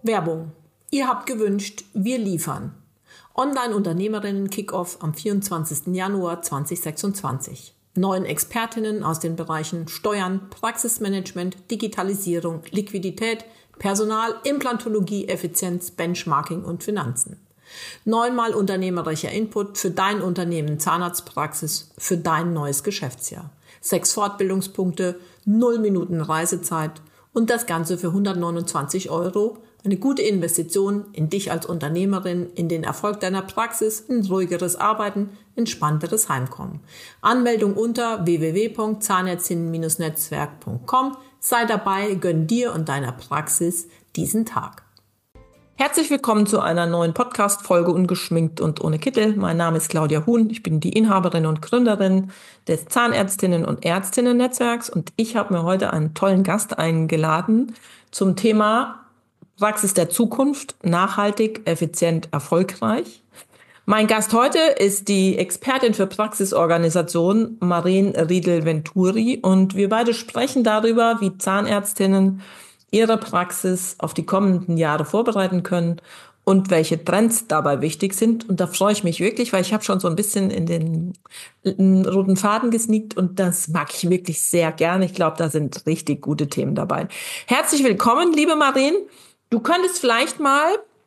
Werbung. Ihr habt gewünscht, wir liefern. Online-Unternehmerinnen-Kick-Off am 24. Januar 2026. 9 Expertinnen aus den Bereichen Steuern, Praxismanagement, Digitalisierung, Liquidität, Personal, Implantologie, Effizienz, Benchmarking und Finanzen. 9-mal unternehmerischer Input für dein Unternehmen Zahnarztpraxis für dein neues Geschäftsjahr. 6 Fortbildungspunkte, 0 Minuten Reisezeit und das Ganze für 129 €. Eine gute Investition in dich als Unternehmerin, in den Erfolg deiner Praxis, in ruhigeres Arbeiten, entspannteres Heimkommen. Anmeldung unter www.zahnärztinnen-netzwerk.com. Sei dabei, gönn dir und deiner Praxis diesen Tag. Herzlich willkommen zu einer neuen Podcast-Folge Ungeschminkt und ohne Kittel. Mein Name ist Claudia Huhn. Ich bin die Inhaberin und Gründerin des Zahnärztinnen- und Ärztinnen-Netzwerks und ich habe mir heute einen tollen Gast eingeladen zum Thema Praxis der Zukunft, nachhaltig, effizient, erfolgreich. Mein Gast heute ist die Expertin für Praxisorganisation Maren Riedel-Venturi und wir beide sprechen darüber, wie Zahnärztinnen ihre Praxis auf die kommenden Jahre vorbereiten können und welche Trends dabei wichtig sind. Und da freue ich mich wirklich, weil ich habe schon so ein bisschen in den roten Faden gesneakt und das mag ich wirklich sehr gerne. Ich glaube, da sind richtig gute Themen dabei. Herzlich willkommen, liebe Maren. Du könntest vielleicht mal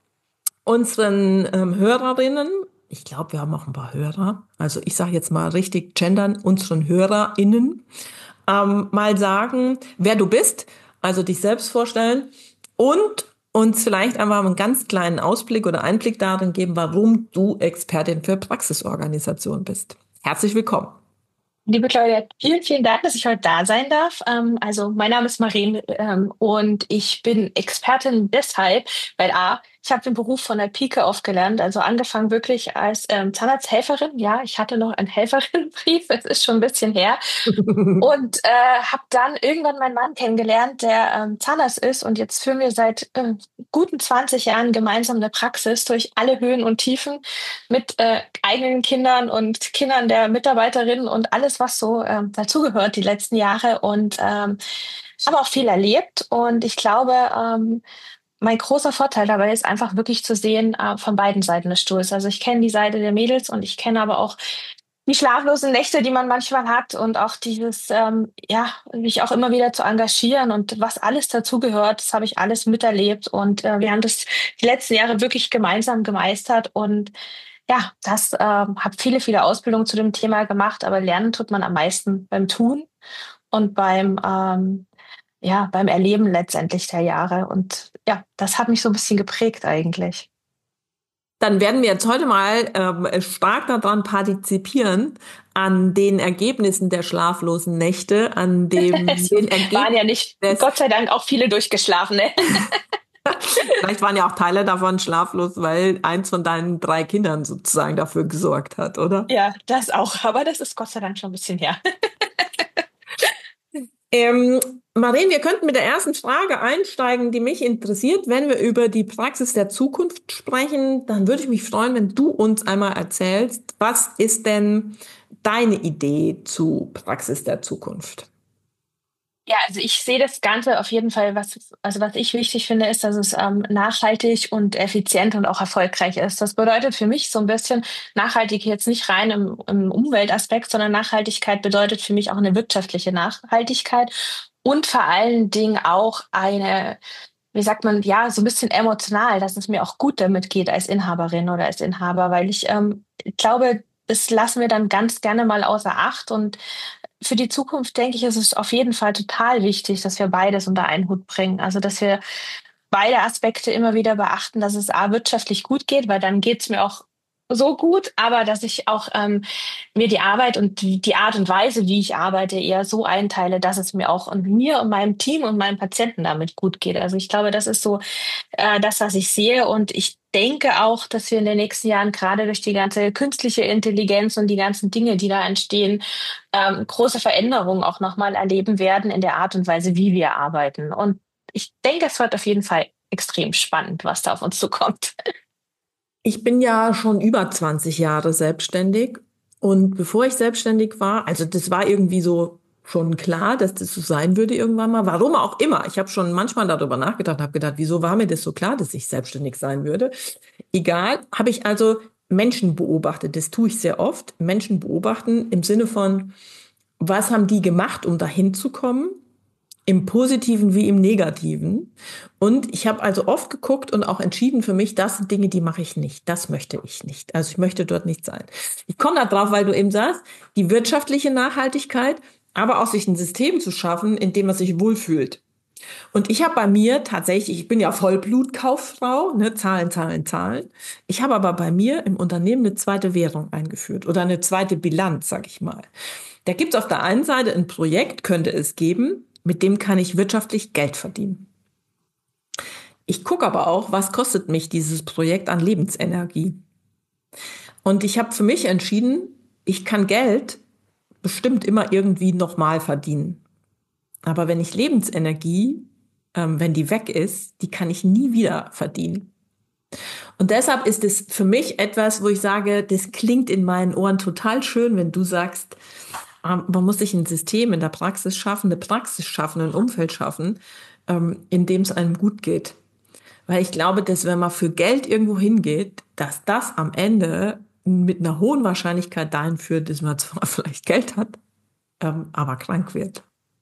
unseren Hörerinnen, ich glaube, wir haben auch ein paar Hörer, also ich sage jetzt mal richtig gendern, unseren HörerInnen, mal sagen, wer du bist, also dich selbst vorstellen und uns vielleicht einfach einen ganz kleinen Ausblick oder Einblick darin geben, warum du Expertin für Praxisorganisation bist. Herzlich willkommen. Liebe Claudia, vielen, vielen Dank, dass ich heute da sein darf. Also mein Name ist Maren und ich bin Expertin deshalb, weil ich habe den Beruf von der Pike auf gelernt, also angefangen wirklich als Zahnarzthelferin. Ja, ich hatte noch einen Helferinnenbrief, das ist schon ein bisschen her. Und habe dann irgendwann meinen Mann kennengelernt, der Zahnarzt ist und jetzt führen wir seit guten 20 Jahren gemeinsam eine Praxis durch alle Höhen und Tiefen mit eigenen Kindern und Kindern der Mitarbeiterinnen und alles, was so dazugehört die letzten Jahre und habe auch viel erlebt und ich glaube, mein großer Vorteil dabei ist einfach wirklich zu sehen von beiden Seiten des Stuhls. Also ich kenne die Seite der Mädels und ich kenne aber auch die schlaflosen Nächte, die man manchmal hat und auch dieses, mich auch immer wieder zu engagieren und was alles dazugehört, das habe ich alles miterlebt und wir haben das die letzten Jahre wirklich gemeinsam gemeistert und ja, das habe viele, viele Ausbildungen zu dem Thema gemacht, aber lernen tut man am meisten beim Tun und beim Erleben letztendlich der Jahre und ja, das hat mich so ein bisschen geprägt eigentlich. Dann werden wir jetzt heute mal stark daran partizipieren, an den Ergebnissen der schlaflosen Nächte, an den Ergebnissen. Waren ja nicht, Gott sei Dank, auch viele durchgeschlafen, ne? Vielleicht waren ja auch Teile davon schlaflos, weil eins von deinen 3 Kindern sozusagen dafür gesorgt hat, oder? Ja, das auch, aber das ist Gott sei Dank schon ein bisschen her. Maren, wir könnten mit der ersten Frage einsteigen, die mich interessiert. Wenn wir über die Praxis der Zukunft sprechen, dann würde ich mich freuen, wenn du uns einmal erzählst, was ist denn deine Idee zu Praxis der Zukunft? Ja, also ich sehe das Ganze auf jeden Fall, was ich wichtig finde, ist, dass es nachhaltig und effizient und auch erfolgreich ist. Das bedeutet für mich so ein bisschen nachhaltig jetzt nicht rein im Umweltaspekt, sondern Nachhaltigkeit bedeutet für mich auch eine wirtschaftliche Nachhaltigkeit und vor allen Dingen auch eine, wie sagt man, ja, so ein bisschen emotional, dass es mir auch gut damit geht als Inhaberin oder als Inhaber, weil ich glaube, das lassen wir dann ganz gerne mal außer Acht und für die Zukunft denke ich, ist es auf jeden Fall total wichtig, dass wir beides unter einen Hut bringen. Also, dass wir beide Aspekte immer wieder beachten, dass es wirtschaftlich gut geht, weil dann geht es mir auch so gut, aber dass ich auch mir die Arbeit und die Art und Weise, wie ich arbeite, eher so einteile, dass es mir auch und mir und meinem Team und meinen Patienten damit gut geht. Also ich glaube, das ist so das, was ich sehe. Und ich denke auch, dass wir in den nächsten Jahren gerade durch die ganze künstliche Intelligenz und die ganzen Dinge, die da entstehen, große Veränderungen auch nochmal erleben werden in der Art und Weise, wie wir arbeiten. Und ich denke, es wird auf jeden Fall extrem spannend, was da auf uns zukommt. Ich bin ja schon über 20 Jahre selbstständig und bevor ich selbstständig war, also das war irgendwie so schon klar, dass das so sein würde irgendwann mal. Warum auch immer. Ich habe schon manchmal darüber nachgedacht, habe gedacht, wieso war mir das so klar, dass ich selbstständig sein würde? Egal, habe ich also Menschen beobachtet. Das tue ich sehr oft. Menschen beobachten im Sinne von, was haben die gemacht, um dahin zu kommen? Im Positiven wie im Negativen. Und ich habe also oft geguckt und auch entschieden für mich, das sind Dinge, die mache ich nicht. Das möchte ich nicht. Also ich möchte dort nicht sein. Ich komme da drauf, weil du eben sagst, die wirtschaftliche Nachhaltigkeit, aber auch sich ein System zu schaffen, in dem man sich wohlfühlt. Und ich habe bei mir tatsächlich, ich bin ja Vollblutkauffrau, ne, Zahlen, Zahlen, Zahlen. Ich habe aber bei mir im Unternehmen eine zweite Währung eingeführt oder eine zweite Bilanz, sag ich mal. Da gibt es auf der einen Seite ein Projekt, könnte es geben, mit dem kann ich wirtschaftlich Geld verdienen. Ich gucke aber auch, was kostet mich dieses Projekt an Lebensenergie. Und ich habe für mich entschieden, ich kann Geld bestimmt immer irgendwie nochmal verdienen. Aber wenn ich Lebensenergie, wenn die weg ist, die kann ich nie wieder verdienen. Und deshalb ist es für mich etwas, wo ich sage, das klingt in meinen Ohren total schön, wenn du sagst, man muss sich ein System in der Praxis schaffen, eine Praxis schaffen, ein Umfeld schaffen, in dem es einem gut geht. Weil ich glaube, dass wenn man für Geld irgendwo hingeht, dass das am Ende mit einer hohen Wahrscheinlichkeit dahin führt, dass man zwar vielleicht Geld hat, aber krank wird.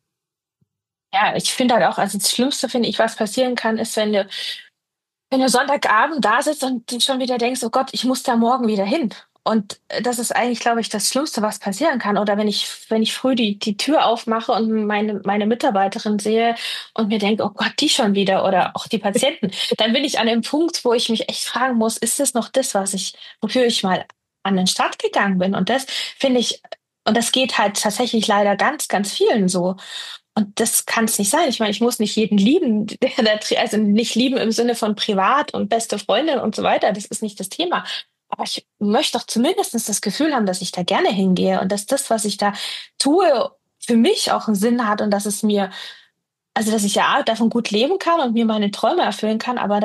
Ja, ich finde halt auch, also das Schlimmste finde ich, was passieren kann, ist, wenn du Sonntagabend da sitzt und du schon wieder denkst, oh Gott, ich muss da morgen wieder hin. Und das ist eigentlich, glaube ich, das Schlimmste, was passieren kann. Oder wenn ich früh die Tür aufmache und meine Mitarbeiterin sehe und mir denke, oh Gott, die schon wieder oder auch die Patienten, dann bin ich an dem Punkt, wo ich mich echt fragen muss, ist das noch das, wofür ich mal an den Start gegangen bin? Und das finde ich, und das geht halt tatsächlich leider ganz, ganz vielen so. Und das kann es nicht sein. Ich meine, ich muss nicht jeden lieben, also nicht lieben im Sinne von privat und beste Freundin und so weiter. Das ist nicht das Thema. Aber ich möchte doch zumindest das Gefühl haben, dass ich da gerne hingehe und dass das, was ich da tue, für mich auch einen Sinn hat und dass es mir, also dass ich ja davon gut leben kann und mir meine Träume erfüllen kann, aber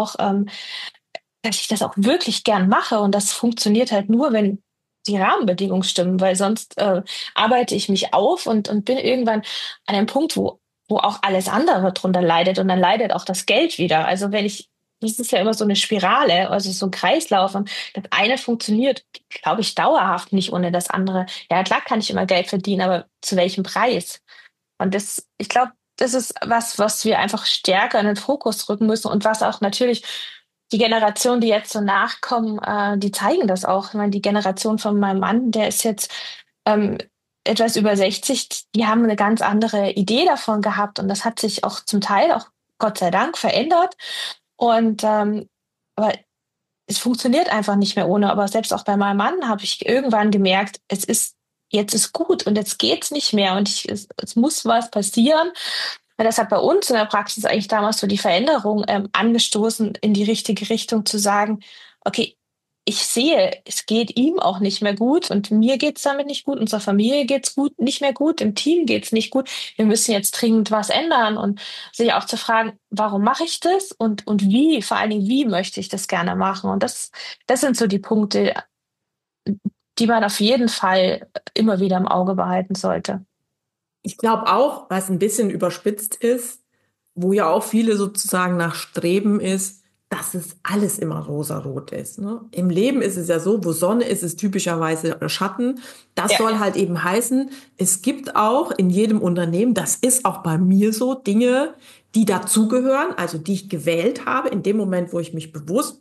dass ich das auch wirklich gern mache. Und das funktioniert halt nur, wenn die Rahmenbedingungen stimmen, weil sonst arbeite ich mich auf und bin irgendwann an einem Punkt, wo auch alles andere drunter leidet und dann leidet auch das Geld wieder. Also das ist ja immer so eine Spirale, also so ein Kreislauf und das eine funktioniert, glaube ich, dauerhaft nicht ohne das andere. Ja, klar kann ich immer Geld verdienen, aber zu welchem Preis? Und ich glaube, das ist was wir einfach stärker in den Fokus rücken müssen und was auch natürlich die Generation, die jetzt so nachkommen, die zeigen das auch. Ich meine, die Generation von meinem Mann, der ist jetzt ähm, etwas über 60, die haben eine ganz andere Idee davon gehabt und das hat sich auch zum Teil auch Gott sei Dank verändert. Und aber es funktioniert einfach nicht mehr ohne. Aber selbst auch bei meinem Mann habe ich irgendwann gemerkt, jetzt ist gut und jetzt geht's nicht mehr und es muss was passieren. Ja, das hat bei uns in der Praxis eigentlich damals so die Veränderung angestoßen, in die richtige Richtung zu sagen, okay, ich sehe, es geht ihm auch nicht mehr gut und mir geht's damit nicht gut, unserer Familie geht's gut, nicht mehr gut, dem Team geht's nicht gut. Wir müssen jetzt dringend was ändern und sich auch zu fragen, warum mache ich das und wie, vor allen Dingen, wie möchte ich das gerne machen? Und das sind so die Punkte, die man auf jeden Fall immer wieder im Auge behalten sollte. Ich glaube auch, was ein bisschen überspitzt ist, wo ja auch viele sozusagen nach Streben ist, dass es alles immer rosarot ist. Ne? Im Leben ist es ja so, wo Sonne ist, ist typischerweise Schatten. Das Ja, soll halt eben heißen, es gibt auch in jedem Unternehmen, das ist auch bei mir so, Dinge, die dazugehören, also die ich gewählt habe, in dem Moment, wo ich mich bewusst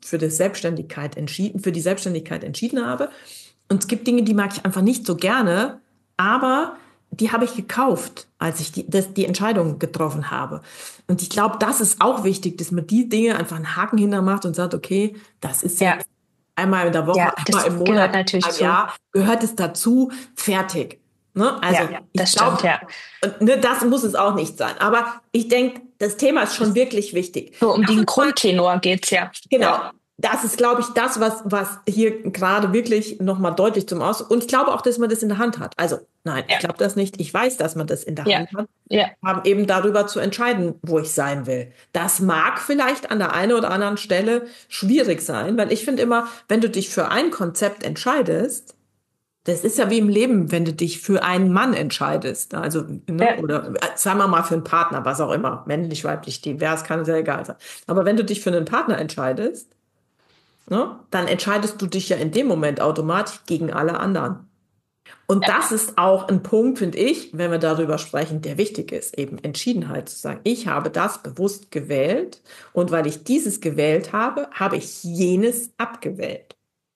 für die Selbstständigkeit entschieden habe. Und es gibt Dinge, die mag ich einfach nicht so gerne, aber die habe ich gekauft, als ich die Entscheidung getroffen habe. Und ich glaube, das ist auch wichtig, dass man die Dinge einfach einen Haken hintermacht und sagt, okay, das ist ja, jetzt einmal in der Woche, ja, einmal das im gehört Monat, natürlich im zu. Jahr, gehört es dazu, fertig. Ne? Also Ja, ich das stimmt, glaube, ja. ne, das muss es auch nicht sein. Aber ich denke, das Thema ist schon Das, wirklich wichtig. so um Lass den uns mal Grundtenor geht's ja. Genau. Ja, Das ist, glaube ich, das, was hier gerade wirklich nochmal deutlich zum Aus. Und ich glaube auch, dass man das in der Hand hat. Also, nein, ich ja, glaube das nicht. Ich weiß, dass man das in der ja, Hand hat, ja, haben eben darüber zu entscheiden, wo ich sein will. Das mag vielleicht an der einen oder anderen Stelle schwierig sein, weil ich finde immer, wenn du dich für ein Konzept entscheidest, Das ist ja wie im Leben, wenn du dich für einen Mann entscheidest. Also, ne, Ja. oder sagen wir mal für einen Partner, was auch immer, männlich, weiblich, divers, kann sehr egal sein. Aber wenn du dich für einen Partner entscheidest, ne, dann entscheidest du dich ja in dem Moment automatisch gegen alle anderen. Und das ist auch ein Punkt, finde ich, wenn wir darüber sprechen, der wichtig ist, eben Entschiedenheit zu sagen. Ich habe das bewusst gewählt und weil ich dieses gewählt habe, habe ich jenes abgewählt.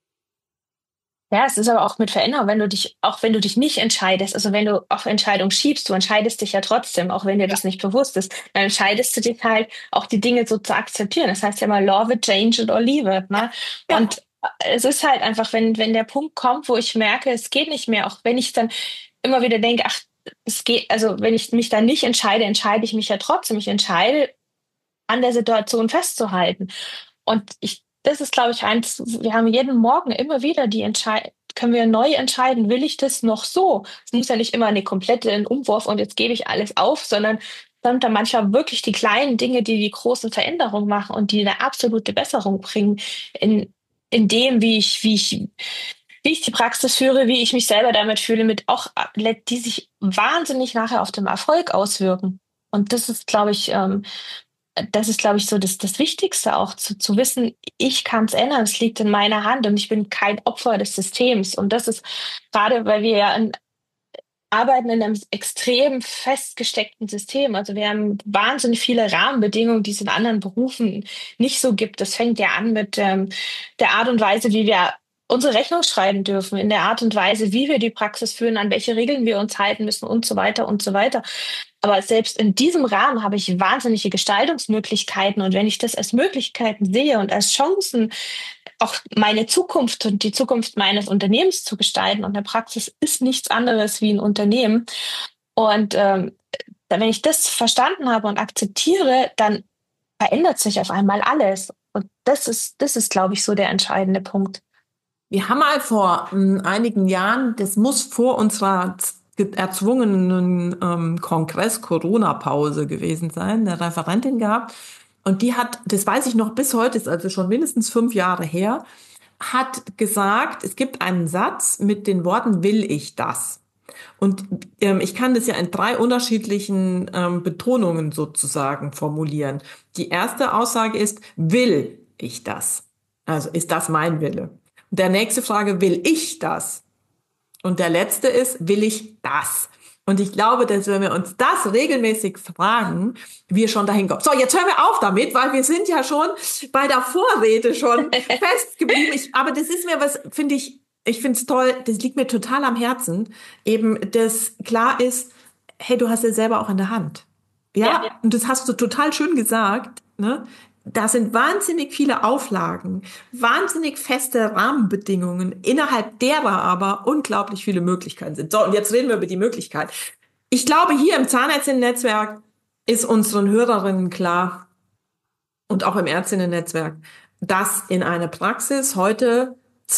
Ja, es ist aber auch mit Veränderung, auch wenn du dich nicht entscheidest, also wenn du auf Entscheidungen schiebst, du entscheidest dich ja trotzdem, auch wenn dir Ja. das nicht bewusst ist, dann entscheidest du dich halt, auch die Dinge so zu akzeptieren. Das heißt ja mal, love it, change it or leave it, ne? Ja. Und es ist halt einfach, wenn der Punkt kommt, wo ich merke, es geht nicht mehr, auch wenn ich dann immer wieder denke, ach, es geht, also wenn ich mich dann nicht entscheide, entscheide ich mich ja trotzdem. Ich entscheide, an der Situation festzuhalten. Und das ist, glaube ich, eins, wir haben jeden Morgen immer wieder können wir neu entscheiden, will ich das noch so? Es muss ja nicht immer eine komplette ein Umwurf und jetzt gebe ich alles auf, sondern sind da manchmal wirklich die kleinen Dinge, die die großen Veränderungen machen und die eine absolute Besserung bringen in dem, wie ich die Praxis führe, wie ich mich selber damit fühle, mit auch, die sich wahnsinnig nachher auf den Erfolg auswirken. Und das ist, glaube ich, so das Wichtigste auch zu wissen, ich kann es ändern, es liegt in meiner Hand und ich bin kein Opfer des Systems. Und das ist gerade, weil wir ja arbeiten in einem extrem festgesteckten System. Also wir haben wahnsinnig viele Rahmenbedingungen, die es in anderen Berufen nicht so gibt. Das fängt ja an mit der Art und Weise, wie wir unsere Rechnung schreiben dürfen, in der Art und Weise, wie wir die Praxis führen, an welche Regeln wir uns halten müssen und so weiter und so weiter. Aber selbst in diesem Rahmen habe ich wahnsinnige Gestaltungsmöglichkeiten. Und wenn ich das als Möglichkeiten sehe und als Chancen, auch meine Zukunft und die Zukunft meines Unternehmens zu gestalten, und eine Praxis ist nichts anderes wie ein Unternehmen. Und wenn ich das verstanden habe und akzeptiere, dann verändert sich auf einmal alles. Und das ist, glaube ich, so der entscheidende Punkt. Wir haben mal vor einigen Jahren, das muss vor unserer erzwungenen Kongress Corona-Pause gewesen sein, eine Referentin gehabt. Und die hat, das weiß ich noch bis heute, ist also schon mindestens 5 Jahre her, hat gesagt, es gibt einen Satz mit den Worten, will ich das? Und ich kann das ja in 3 unterschiedlichen Betonungen sozusagen formulieren. Die erste Aussage ist, will ich das? Also ist das mein Wille? Der nächste Frage, will ich das? Und der letzte ist, will ich das? Und ich glaube, dass wenn wir uns das regelmäßig fragen, wir schon dahin kommen. So, jetzt hören wir auf damit, weil wir sind ja schon bei der Vorrede schon festgeblieben. Aber das ist mir was, finde ich finde es toll, das liegt mir total am Herzen, eben, dass klar ist, hey, du hast es selber auch in der Hand. Ja. Ja, und das hast du total schön gesagt, ne? Da sind wahnsinnig viele Auflagen, wahnsinnig feste Rahmenbedingungen, innerhalb derer aber unglaublich viele Möglichkeiten sind. So, und jetzt reden wir über die Möglichkeit. Ich glaube, hier im Zahnärztinnen-Netzwerk ist unseren Hörerinnen klar und auch im Ärztinnen-Netzwerk, dass in eine Praxis heute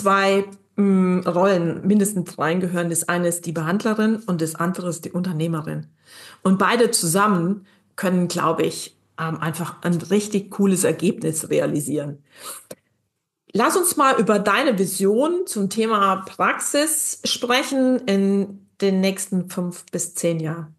2 Rollen mindestens reingehören. Das eine ist die Behandlerin und das andere ist die Unternehmerin. Und beide zusammen können, glaube ich, einfach ein richtig cooles Ergebnis realisieren. Lass uns mal über deine Vision zum Thema Praxis sprechen in den nächsten 5 bis 10 Jahren.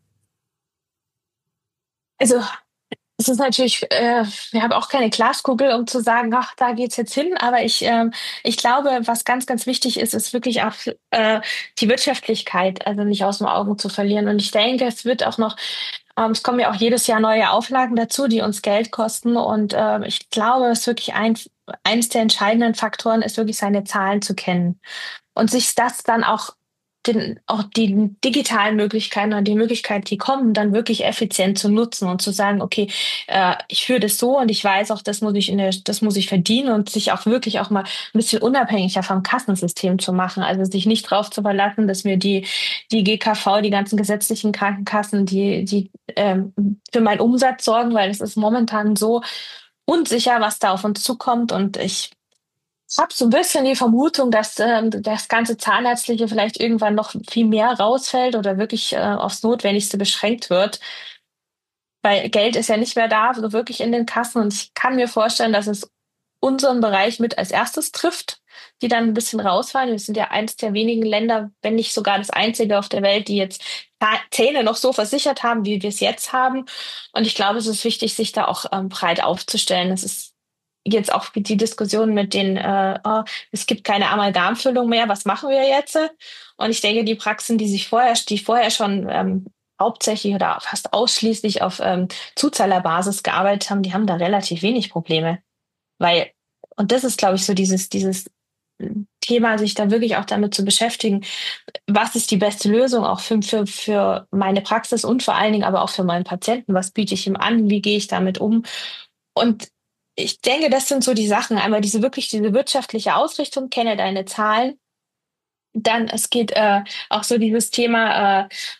Also es ist natürlich, wir haben auch keine Glaskugel, um zu sagen, ach, da geht's jetzt hin. Aber ich glaube, was ganz, ganz wichtig ist, ist wirklich auch die Wirtschaftlichkeit, also nicht aus den Augen zu verlieren. Und ich denke, es wird auch noch, es kommen ja auch jedes Jahr neue Auflagen dazu, die uns Geld kosten. Und ich glaube, es ist wirklich eins der entscheidenden Faktoren ist wirklich seine Zahlen zu kennen und sich das dann auch die digitalen Möglichkeiten und die Möglichkeiten, die kommen, dann wirklich effizient zu nutzen und zu sagen, okay, ich führe das so und ich weiß auch, das muss ich verdienen und sich auch wirklich auch mal ein bisschen unabhängiger vom Kassensystem zu machen. Also sich nicht drauf zu verlassen, dass mir die GKV, die ganzen gesetzlichen Krankenkassen, die für meinen Umsatz sorgen, weil es ist momentan so unsicher, was da auf uns zukommt und ich habe so ein bisschen die Vermutung, dass das ganze Zahnärztliche vielleicht irgendwann noch viel mehr rausfällt oder wirklich aufs Notwendigste beschränkt wird, weil Geld ist ja nicht mehr da, so wirklich in den Kassen. Und ich kann mir vorstellen, dass es unseren Bereich mit als erstes trifft, die dann ein bisschen rausfallen. Wir sind ja eines der wenigen Länder, wenn nicht sogar das einzige auf der Welt, die jetzt Zähne noch so versichert haben, wie wir es jetzt haben. Und ich glaube, es ist wichtig, sich da auch breit aufzustellen. Es ist jetzt auch die Diskussion mit den, es gibt keine Amalgamfüllung mehr, was machen wir jetzt? Und ich denke, die Praxen, die vorher schon hauptsächlich oder fast ausschließlich auf Zuzahlerbasis gearbeitet haben, die haben da relativ wenig Probleme. Weil, und das ist, glaube ich, so dieses Thema, sich da wirklich auch damit zu beschäftigen, was ist die beste Lösung auch für meine Praxis und vor allen Dingen aber auch für meinen Patienten. Was biete ich ihm an? Wie gehe ich damit um? Und ich denke, das sind so die Sachen. Einmal diese wirtschaftliche Ausrichtung, kenne deine Zahlen. Dann, es geht auch so dieses Thema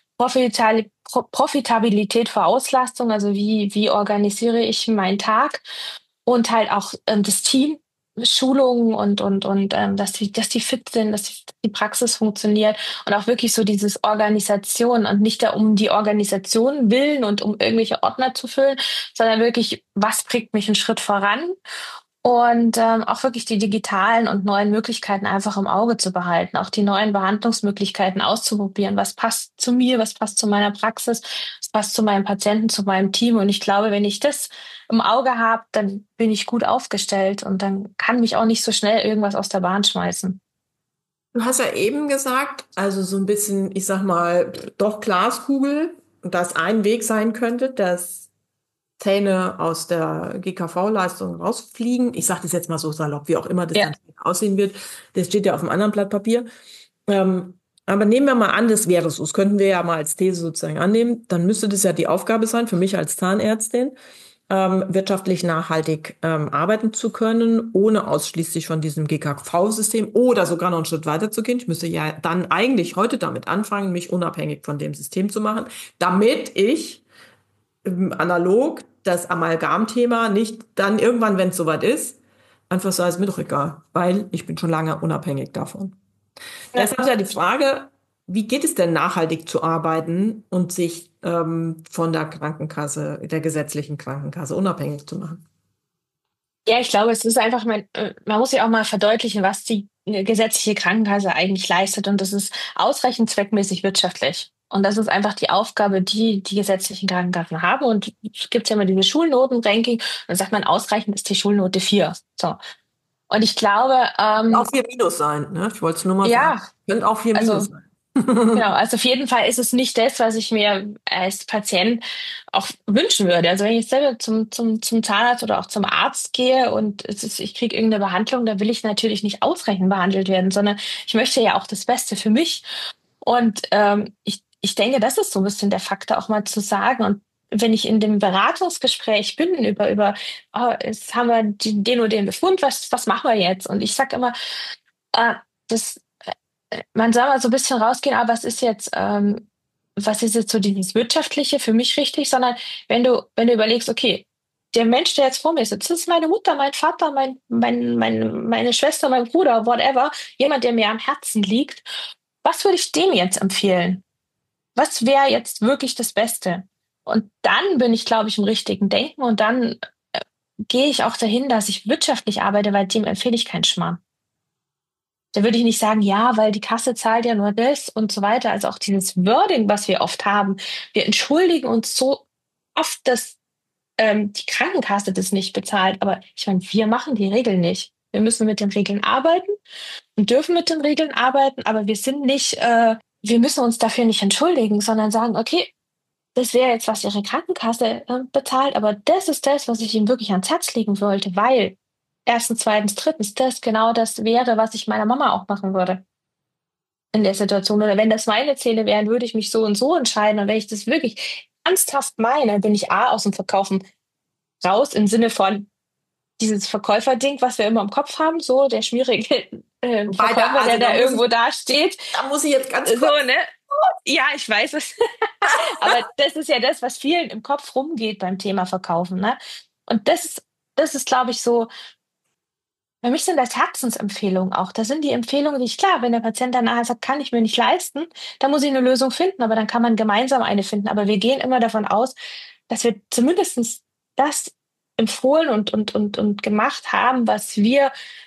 Profitabilität vor Auslastung, also wie organisiere ich meinen Tag und halt auch das Team, Schulungen und dass die fit sind, dass die Praxis funktioniert und auch wirklich so dieses Organisation und nicht da um die Organisation willen und um irgendwelche Ordner zu füllen, sondern wirklich, was bringt mich einen Schritt voran? Und auch wirklich die digitalen und neuen Möglichkeiten einfach im Auge zu behalten, auch die neuen Behandlungsmöglichkeiten auszuprobieren. Was passt zu mir, was passt zu meiner Praxis, was passt zu meinem Patienten, zu meinem Team. Und ich glaube, wenn ich das im Auge habe, dann bin ich gut aufgestellt und dann kann mich auch nicht so schnell irgendwas aus der Bahn schmeißen. Du hast ja eben gesagt, also so ein bisschen, ich sag mal, doch Glaskugel, dass ein Weg sein könnte, dass Zähne aus der GKV-Leistung rausfliegen. Ich sage das jetzt mal so salopp, wie auch immer das Ja. dann aussehen wird. Das steht ja auf einem anderen Blatt Papier. Aber nehmen wir mal an, das wäre so. Das könnten wir ja mal als These sozusagen annehmen. Dann müsste das ja die Aufgabe sein, für mich als Zahnärztin, wirtschaftlich nachhaltig arbeiten zu können, ohne ausschließlich von diesem GKV-System oder sogar noch einen Schritt weiter zu gehen. Ich müsste ja dann eigentlich heute damit anfangen, mich unabhängig von dem System zu machen, damit ich analog das Amalgam-Thema nicht dann irgendwann, wenn es soweit ist, einfach so, ist mir doch egal, weil ich bin schon lange unabhängig davon. Ja. Deshalb ist ja die Frage, wie geht es denn nachhaltig zu arbeiten und sich von der Krankenkasse, der gesetzlichen Krankenkasse unabhängig zu machen? Ja, ich glaube, es ist einfach, man muss ja auch mal verdeutlichen, was die gesetzliche Krankenkasse eigentlich leistet. Und das ist ausreichend zweckmäßig wirtschaftlich. Und das ist einfach die Aufgabe, die die gesetzlichen Krankenkassen haben. Und es gibt ja immer diese Schulnoten-Ranking. Und dann sagt man, ausreichend ist die Schulnote 4. So. Und ich glaube, Auch 4 Minus sein, ne? Ich wollte es nur mal sagen. ja, Könnte auch 4 Minus also sein. genau, also auf jeden Fall ist es nicht das, was ich mir als Patient auch wünschen würde. Also wenn ich jetzt selber zum Zahnarzt oder auch zum Arzt gehe und ich kriege irgendeine Behandlung, da will ich natürlich nicht ausreichend behandelt werden, sondern ich möchte ja auch das Beste für mich. Und ich denke, das ist so ein bisschen der Faktor, auch mal zu sagen. Und wenn ich in dem Beratungsgespräch bin jetzt haben wir den und den Befund, was machen wir jetzt? Und ich sage immer, äh, das man soll mal so ein bisschen rausgehen, aber was ist jetzt so dieses Wirtschaftliche für mich richtig, sondern wenn du überlegst, okay, der Mensch, der jetzt vor mir sitzt, das ist meine Mutter, mein Vater, meine Schwester, mein Bruder, whatever, jemand, der mir am Herzen liegt, was würde ich dem jetzt empfehlen? Was wäre jetzt wirklich das Beste? Und dann bin ich, glaube ich, im richtigen Denken und dann gehe ich auch dahin, dass ich wirtschaftlich arbeite, weil dem empfehle ich keinen Schmarrn. Da würde ich nicht sagen, ja, weil die Kasse zahlt ja nur das und so weiter. Also auch dieses Wording, was wir oft haben. Wir entschuldigen uns so oft, dass die Krankenkasse das nicht bezahlt. Aber ich meine, wir machen die Regeln nicht. Wir müssen mit den Regeln arbeiten und dürfen mit den Regeln arbeiten, aber wir müssen uns dafür nicht entschuldigen, sondern sagen, okay, das wäre jetzt, was Ihre Krankenkasse bezahlt, aber das ist das, was ich Ihnen wirklich ans Herz legen wollte, weil erstens, zweitens, drittens, das genau das wäre, was ich meiner Mama auch machen würde in der Situation. Oder wenn das meine Zähne wären, würde ich mich so und so entscheiden. Und wenn ich das wirklich ernsthaft meine, bin ich A, aus dem Verkaufen raus im Sinne von dieses Verkäuferding, was wir immer im Kopf haben, so der schwierige Verkäufer, Also der da irgendwo da steht. da muss ich jetzt ganz So, kurz. ne? Ja, ich weiß es. Aber das ist ja das, was vielen im Kopf rumgeht beim Thema Verkaufen, ne? Und das ist, glaube ich, so, für mich sind das Herzensempfehlungen auch. Das sind die Empfehlungen, die ich, klar, wenn der Patient dann nachher sagt, kann ich mir nicht leisten, dann muss ich eine Lösung finden, aber dann kann man gemeinsam eine finden. Aber wir gehen immer davon aus, dass wir zumindest das empfohlen und gemacht haben, was wir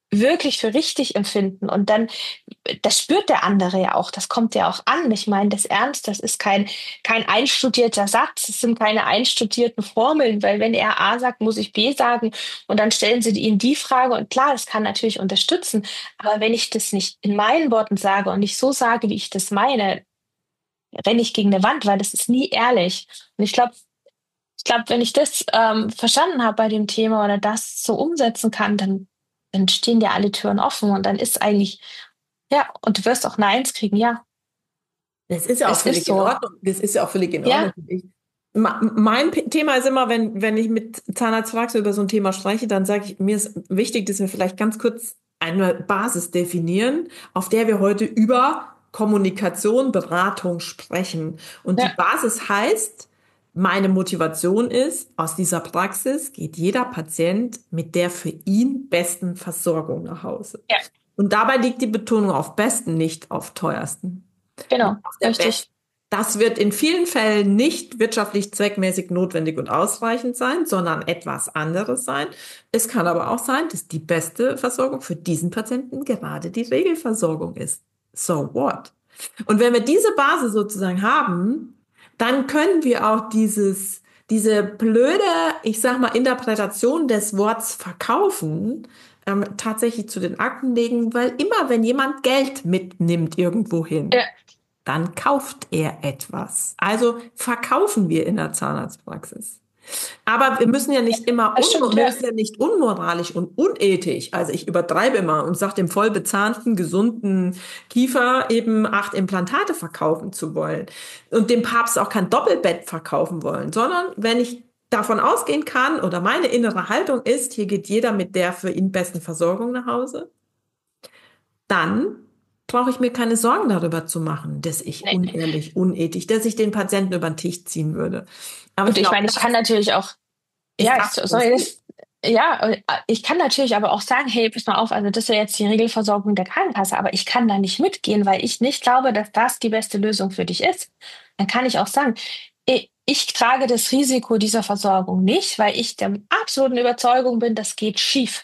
wirklich für richtig empfinden. Und dann, das spürt der andere ja auch, das kommt ja auch an. Ich meine, das Ernst, das ist kein einstudierter Satz, es sind keine einstudierten Formeln, weil wenn er A sagt, muss ich B sagen und dann stellen sie ihnen die Frage und klar, das kann natürlich unterstützen, aber wenn ich das nicht in meinen Worten sage und nicht so sage, wie ich das meine, renne ich gegen eine Wand, weil das ist nie ehrlich. Und ich glaube, wenn ich das verstanden habe bei dem Thema oder das so umsetzen kann, dann stehen dir alle Türen offen und dann ist eigentlich, ja, und du wirst auch Neins kriegen, ja. Das ist ja auch Es ist völlig in so. Ordnung. Das ist ja auch völlig in Ordnung. Ja, Mein Thema ist immer, wenn ich mit Zahnarztpraxis über so ein Thema spreche, dann sage ich, mir ist wichtig, dass wir vielleicht ganz kurz eine Basis definieren, auf der wir heute über Kommunikation, Beratung sprechen. Und die ja, Basis heißt, meine Motivation ist, aus dieser Praxis geht jeder Patient mit der für ihn besten Versorgung nach Hause. ja, Und dabei liegt die Betonung auf besten, nicht auf teuersten. genau, Nicht auf der richtig. besten. Das wird in vielen Fällen nicht wirtschaftlich zweckmäßig notwendig und ausreichend sein, sondern etwas anderes sein. Es kann aber auch sein, dass die beste Versorgung für diesen Patienten gerade die Regelversorgung ist. So what? Und wenn wir diese Basis sozusagen haben, dann können wir auch diese blöde, ich sag mal, Interpretation des Worts verkaufen, tatsächlich zu den Akten legen, weil immer, wenn jemand Geld mitnimmt irgendwo hin, Ja, dann kauft er etwas. Also verkaufen wir in der Zahnarztpraxis. Aber wir müssen ja nicht immer das stimmt, wir ja. müssen ja nicht unmoralisch und unethisch. Also ich übertreibe immer und sage dem voll bezahnten, gesunden Kiefer eben 8 Implantate verkaufen zu wollen und dem Papst auch kein Doppelbett verkaufen wollen, sondern wenn ich davon ausgehen kann oder meine innere Haltung ist, hier geht jeder mit der für ihn besten Versorgung nach Hause, dann brauche ich mir keine Sorgen darüber zu machen, dass ich Nee. unehrlich, unethisch, dass ich den Patienten über den Tisch ziehen würde. Aber ich Und ich glaube, meine, ich kann natürlich auch, ist ja, das, was sorry, gut. ja, ich kann natürlich aber auch sagen, hey, pass mal auf, also das ist ja jetzt die Regelversorgung der Krankenkasse, aber ich kann da nicht mitgehen, weil ich nicht glaube, dass das die beste Lösung für dich ist. Dann kann ich auch sagen, ich trage das Risiko dieser Versorgung nicht, weil ich der absoluten Überzeugung bin, das geht schief.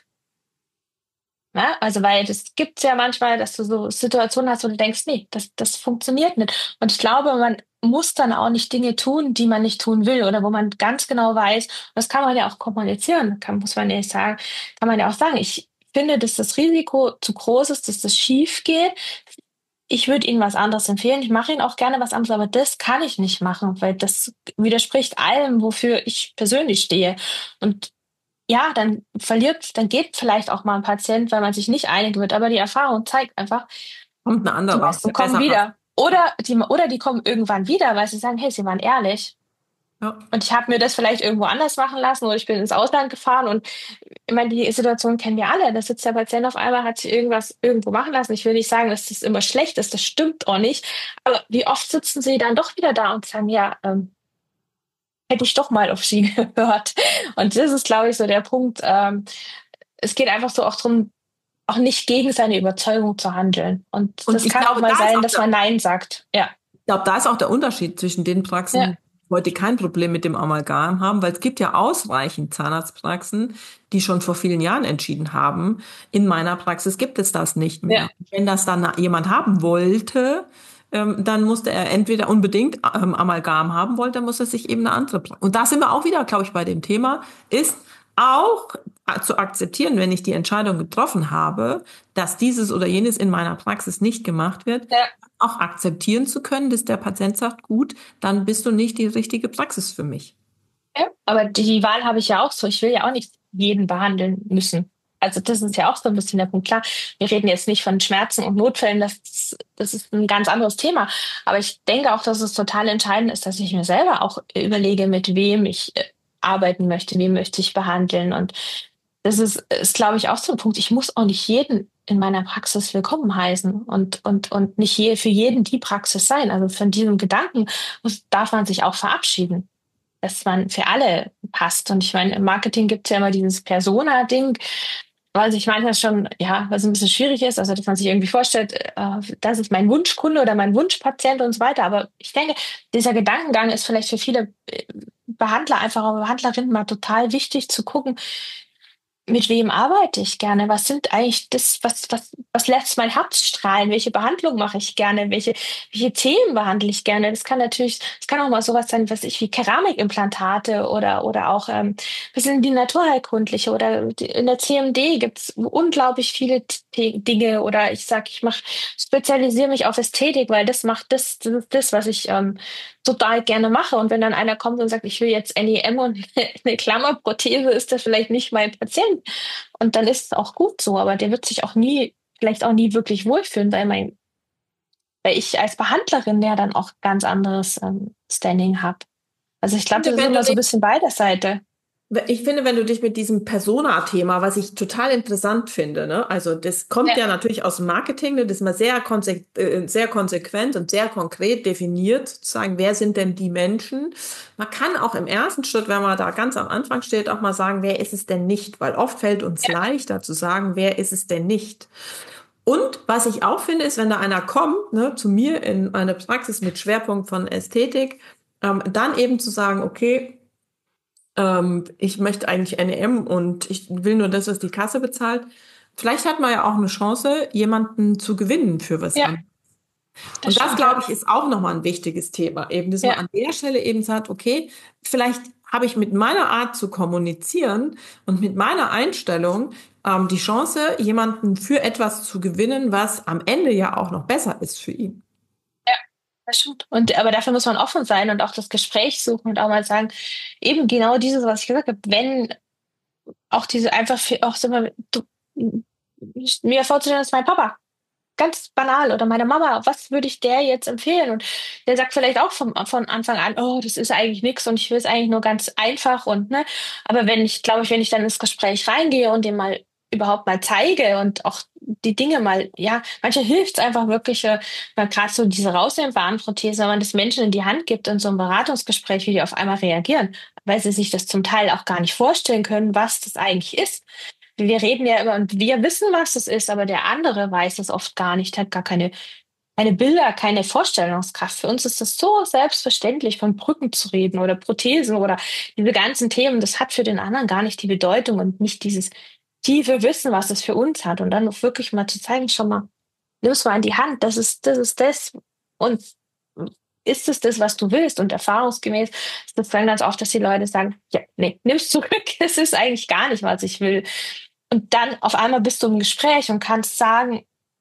Ja, also weil das gibt's ja manchmal, dass du so Situationen hast, wo du denkst, nee, das funktioniert nicht. Und ich glaube, man muss dann auch nicht Dinge tun, die man nicht tun will oder wo man ganz genau weiß, und das kann man ja auch kommunizieren, muss man ja sagen, kann man ja auch sagen, ich finde, dass das Risiko zu groß ist, dass das schief geht. Ich würde Ihnen was anderes empfehlen. Ich mache Ihnen auch gerne was anderes, aber das kann ich nicht machen, weil das widerspricht allem, wofür ich persönlich stehe. Und ja, dann geht vielleicht auch mal ein Patient, weil man sich nicht einig wird, aber die Erfahrung zeigt einfach, Kommt ein die anderer, meisten der kommen besser passt. wieder. Oder die kommen irgendwann wieder, weil sie sagen, hey, sie waren ehrlich. Ja. Und ich habe mir das vielleicht irgendwo anders machen lassen oder ich bin ins Ausland gefahren und ich meine, die Situation kennen wir alle. Da sitzt der Patient auf einmal, hat sich irgendwas irgendwo machen lassen. Ich will nicht sagen, dass das immer schlecht ist, das stimmt auch nicht. Aber wie oft sitzen sie dann doch wieder da und sagen, ja, hätte ich doch mal auf sie gehört. Und das ist, glaube ich, so der Punkt. Es geht einfach so auch darum, auch nicht gegen seine Überzeugung zu handeln. Und Und das ich kann auch glaube, mal sein, dass man Nein sagt. Ja, da ist auch der Unterschied zwischen den ja, Praxen, die heute kein Problem mit dem Amalgam haben, weil es gibt ja ausreichend Zahnarztpraxen, die schon vor vielen Jahren entschieden haben, in meiner Praxis gibt es das nicht ja, mehr. Wenn das dann jemand haben wollte, dann musste er entweder unbedingt Amalgam haben wollte, dann muss er sich eben eine andere Praxis. Und da sind wir auch wieder, glaube ich, bei dem Thema, ist auch zu akzeptieren, wenn ich die Entscheidung getroffen habe, dass dieses oder jenes in meiner Praxis nicht gemacht wird, ja. auch akzeptieren zu können, dass der Patient sagt, gut, dann bist du nicht die richtige Praxis für mich. Ja, aber die Wahl habe ich ja auch so. Ich will ja auch nicht jeden behandeln müssen. Also das ist ja auch so ein bisschen der Punkt. Klar, wir reden jetzt nicht von Schmerzen und Notfällen, das ist ein ganz anderes Thema. Aber ich denke auch, dass es total entscheidend ist, dass ich mir selber auch überlege, mit wem ich arbeiten möchte, wen möchte ich behandeln. Und das ist, glaube ich, auch so ein Punkt. Ich muss auch nicht jeden in meiner Praxis willkommen heißen und nicht für jeden die Praxis sein. Also von diesem Gedanken darf man sich auch verabschieden, dass man für alle passt. Und ich meine, im Marketing gibt es ja immer dieses Persona-Ding, was ich manchmal schon, ja, was ein bisschen schwierig ist, also dass man sich irgendwie vorstellt, das ist mein Wunschkunde oder mein Wunschpatient und so weiter. Aber ich denke, dieser Gedankengang ist vielleicht für viele Behandler, einfach auch Behandlerinnen mal total wichtig zu gucken, mit wem arbeite ich gerne? Was sind eigentlich was lässt mein Herz strahlen? Welche Behandlung mache ich gerne? Welche Themen behandle ich gerne? Das kann auch mal sowas sein, was ich wie Keramikimplantate oder auch bisschen die naturheilkundliche oder in der CMD gibt es unglaublich viele Dinge oder spezialisiere mich auf Ästhetik, weil das ist das, was ich total gerne mache. Und wenn dann einer kommt und sagt, ich will jetzt NEM und eine Klammerprothese, ist das vielleicht nicht mein Patient. Und dann ist es auch gut so, aber der wird sich vielleicht auch nie wirklich wohlfühlen, weil ich als Behandlerin ja dann auch ganz anderes Standing habe. Also ich Ich glaube, finde, das ist wenn du immer so ein dich bisschen beider Seite. Ich finde, wenn du dich mit diesem Persona-Thema, was ich total interessant finde, ne? Also das kommt Ja, ja natürlich aus dem Marketing, ne? Das ist mal sehr konsequent und sehr konkret definiert, zu sagen, wer sind denn die Menschen? Man kann auch im ersten Schritt, wenn man da ganz am Anfang steht, auch mal sagen, wer ist es denn nicht? Weil oft fällt uns ja, leichter zu sagen, wer ist es denn nicht? Und was ich auch finde, ist, wenn da einer kommt, ne, zu mir in eine Praxis mit Schwerpunkt von Ästhetik, dann eben zu sagen, okay, ich möchte eigentlich NEM und ich will nur das, was die Kasse bezahlt. Vielleicht hat man ja auch eine Chance, jemanden zu gewinnen für was ja, an. das Und das, stimmt, ja. glaube ich, ist auch nochmal ein wichtiges Thema. Eben, dass man Ja, an der Stelle eben sagt, okay, vielleicht habe ich mit meiner Art zu kommunizieren und mit meiner Einstellung die Chance, jemanden für etwas zu gewinnen, was am Ende ja auch noch besser ist für ihn. ja, das stimmt. Aber dafür muss man offen sein und auch das Gespräch suchen und auch mal sagen, eben genau dieses, was ich gesagt habe, wenn auch diese einfach auch so mal, mir vorzustellen, das ist mein Papa. Ganz banal. Oder meine Mama, was würde ich der jetzt empfehlen? Und der sagt vielleicht auch von Anfang an, oh, das ist eigentlich nichts und ich will es eigentlich nur ganz einfach und ne. Aber wenn ich dann ins Gespräch reingehe und dem mal überhaupt mal zeige und auch die Dinge mal, ja, manche hilft es einfach wirklich, weil gerade so diese rausnehmbaren Prothesen, wenn man das Menschen in die Hand gibt in so einem Beratungsgespräch, wie die auf einmal reagieren, weil sie sich das zum Teil auch gar nicht vorstellen können, was das eigentlich ist. Wir reden ja immer und wir wissen, was es ist, aber der andere weiß es oft gar nicht, hat gar keine Bilder, keine Vorstellungskraft. Für uns ist es so selbstverständlich, von Brücken zu reden oder Prothesen oder diese ganzen Themen. Das hat für den anderen gar nicht die Bedeutung und nicht dieses tiefe Wissen, was es für uns hat. Und dann auch wirklich mal zu zeigen, schon mal, nimm es mal in die Hand, das ist das. Und ist es das, was du willst? Und erfahrungsgemäß ist das dann ganz oft, dass die Leute sagen, ja, nee, nimm's zurück, es ist eigentlich gar nicht, was ich will. Und dann auf einmal bist du im Gespräch und kannst sagen,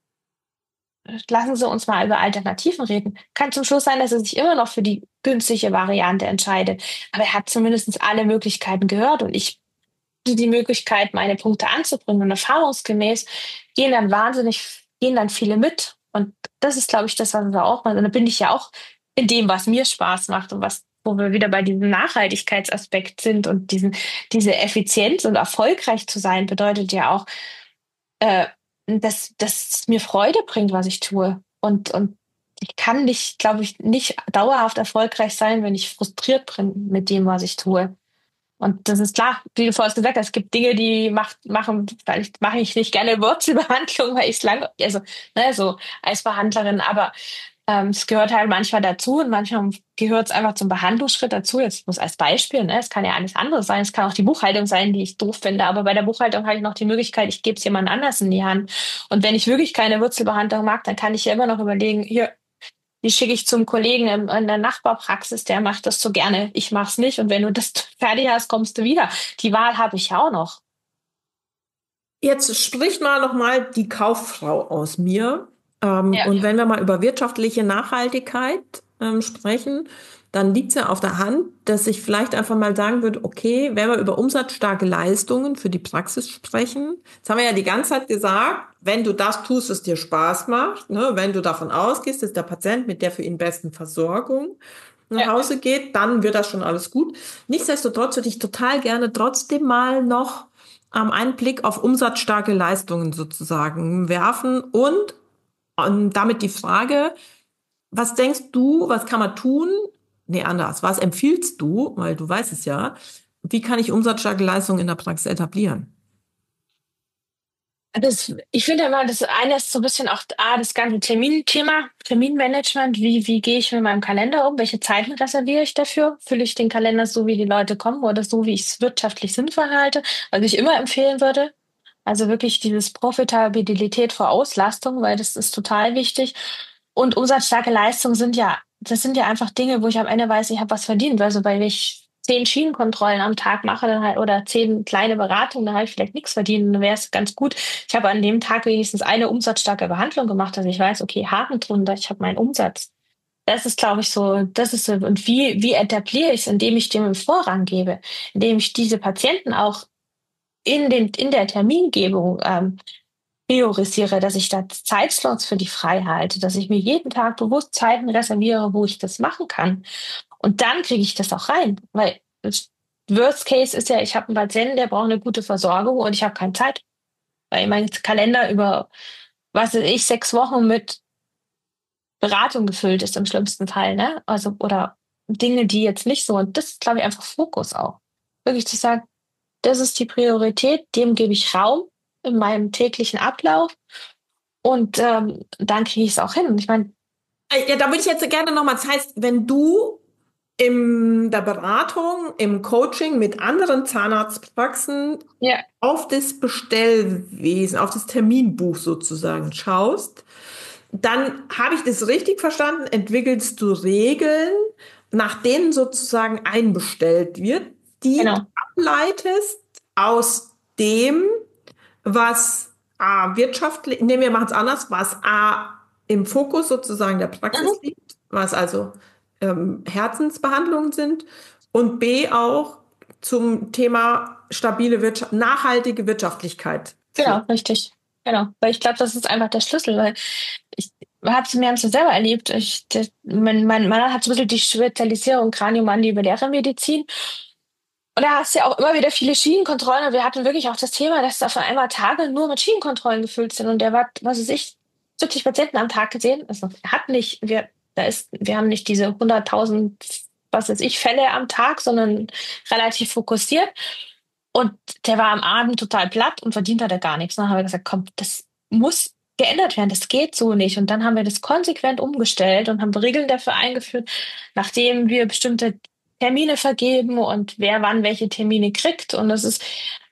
lassen Sie uns mal über Alternativen reden. Kann zum Schluss sein, dass er sich immer noch für die günstige Variante entscheidet. Aber er hat zumindest alle Möglichkeiten gehört und ich habe die Möglichkeit, meine Punkte anzubringen. Und erfahrungsgemäß gehen dann viele mit. Und das ist, glaube ich, das, was wir auch machen. Und da bin ich ja auch in dem, was mir Spaß macht und wo wir wieder bei diesem Nachhaltigkeitsaspekt sind und diese Effizienz und erfolgreich zu sein, bedeutet ja auch, äh, dass es mir Freude bringt, was ich tue. Und ich kann nicht, glaube ich, nicht dauerhaft erfolgreich sein, wenn ich frustriert bin mit dem, was ich tue. Und das ist klar, wie du vorhin gesagt hast, es gibt Dinge, vielleicht mache ich nicht gerne Wurzelbehandlung, weil ich es lang, also, ne, so als Behandlerin, aber es gehört halt manchmal dazu und manchmal gehört es einfach zum Behandlungsschritt dazu. Jetzt muss als Beispiel, ne, es kann ja alles anderes sein, es kann auch die Buchhaltung sein, die ich doof finde, aber bei der Buchhaltung habe ich noch die Möglichkeit, ich gebe es jemand anders in die Hand. Und wenn ich wirklich keine Wurzelbehandlung mag, dann kann ich ja immer noch überlegen, hier, die schicke ich zum Kollegen in der Nachbarpraxis, der macht das so gerne, ich mache es nicht. Und wenn du das fertig hast, kommst du wieder. Die Wahl habe ich ja auch noch. Jetzt spricht mal noch mal die Kauffrau aus mir. Ja, Und wenn wir mal über wirtschaftliche Nachhaltigkeit sprechen, dann liegt es ja auf der Hand, dass ich vielleicht einfach mal sagen würde, okay, wenn wir über umsatzstarke Leistungen für die Praxis sprechen, jetzt haben wir ja die ganze Zeit gesagt, wenn du das tust, was dir Spaß macht, ne, wenn du davon ausgehst, dass der Patient mit der für ihn besten Versorgung nach ja, Hause geht, dann wird das schon alles gut. Nichtsdestotrotz würde ich total gerne trotzdem mal noch einen Blick auf umsatzstarke Leistungen sozusagen werfen und damit die Frage, was denkst du, was kann man tun? Nee, anders. Was empfiehlst du? Weil du weißt es ja. Wie kann ich umsatzstarke Leistungen in der Praxis etablieren? Ich finde immer, das eine ist so ein bisschen auch das ganze Terminthema, Terminmanagement. Wie gehe ich mit meinem Kalender um? Welche Zeiten reserviere ich dafür? Fülle ich den Kalender so, wie die Leute kommen oder so, wie ich es wirtschaftlich sinnvoll halte? Was ich immer empfehlen würde. Also wirklich dieses Profitabilität vor Auslastung, weil das ist total wichtig. Und umsatzstarke Leistungen das sind ja einfach Dinge, wo ich am Ende weiß, ich habe was verdient. Also weil ich 10 Schienenkontrollen am Tag mache dann halt, oder 10 kleine Beratungen, dann habe ich vielleicht nichts verdient. Und dann wäre es ganz gut. Ich habe an dem Tag wenigstens eine umsatzstarke Behandlung gemacht, dass ich weiß, okay, Haken drunter, ich habe meinen Umsatz. Das ist, glaube ich, so, das ist so, und wie etabliere ich es, indem ich dem einen Vorrang gebe, indem ich diese Patienten auch in der Termingebung priorisiere, dass ich da Zeitslots für die frei halte, dass ich mir jeden Tag bewusst Zeiten reserviere, wo ich das machen kann. Und dann kriege ich das auch rein. Weil das Worst Case ist ja, ich habe einen Patienten, der braucht eine gute Versorgung und ich habe keine Zeit. Weil mein Kalender über, was weiß ich, 6 Wochen mit Beratung gefüllt ist im schlimmsten Fall, ne? Also, oder Dinge, die jetzt nicht so. Und das ist, glaube ich, einfach Fokus auch. Wirklich zu sagen, das ist die Priorität, dem gebe ich Raum in meinem täglichen Ablauf und dann kriege ich es auch hin. Und ich meine, Ja, da würde ich jetzt gerne nochmal, das heißt, wenn du in der Beratung, im Coaching mit anderen Zahnarztpraxen ja, auf das Bestellwesen, auf das Terminbuch sozusagen schaust, dann habe ich das richtig verstanden, entwickelst du Regeln, nach denen sozusagen einbestellt wird, die du genau. ableitest aus dem, was A, wirtschaftlich, nee, wir machen es anders, was A, im Fokus sozusagen der Mhm. Praxis liegt, was also Herzensbehandlungen sind und B, auch zum Thema stabile Wirtschaft, nachhaltige Wirtschaftlichkeit Genau, führt. richtig. Genau. Weil ich glaube, das ist einfach der Schlüssel, weil ich wir haben es ja selber erlebt. Mein Mann hat so ein bisschen die Spezialisierung kraniomandibuläre Medizin. Und da hast du ja auch immer wieder viele Schienenkontrollen. Und wir hatten wirklich auch das Thema, dass da auf einmal Tage nur mit Schienenkontrollen gefüllt sind. Und der war, was weiß ich, 70 Patienten am Tag gesehen. Also er hat nicht, wir haben nicht diese 100.000, was weiß ich, Fälle am Tag, sondern relativ fokussiert. Und der war am Abend total platt und verdient hat er gar nichts. Und dann haben wir gesagt, komm, das muss geändert werden, das geht so nicht. Und dann haben wir das konsequent umgestellt und haben Regeln dafür eingeführt, nachdem wir bestimmte Termine vergeben und wer wann welche Termine kriegt. Und das ist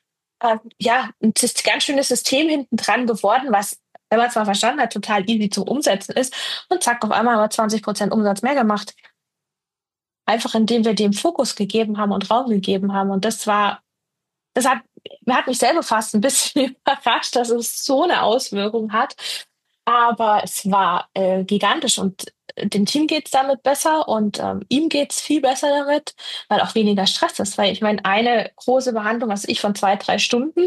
ja ein ganz schönes System hinten dran geworden, was, wenn man es mal verstanden hat, total easy zu umsetzen ist. Und zack, auf einmal haben wir 20% Umsatz mehr gemacht. Einfach indem wir dem Fokus gegeben haben und Raum gegeben haben. Und das hat mich selber fast ein bisschen überrascht, dass es so eine Auswirkung hat. Aber es war gigantisch und dem Team geht's damit besser und ihm geht's viel besser damit, weil auch weniger Stress ist. Weil ich meine, eine große Behandlung, also ich von 2, 3 Stunden,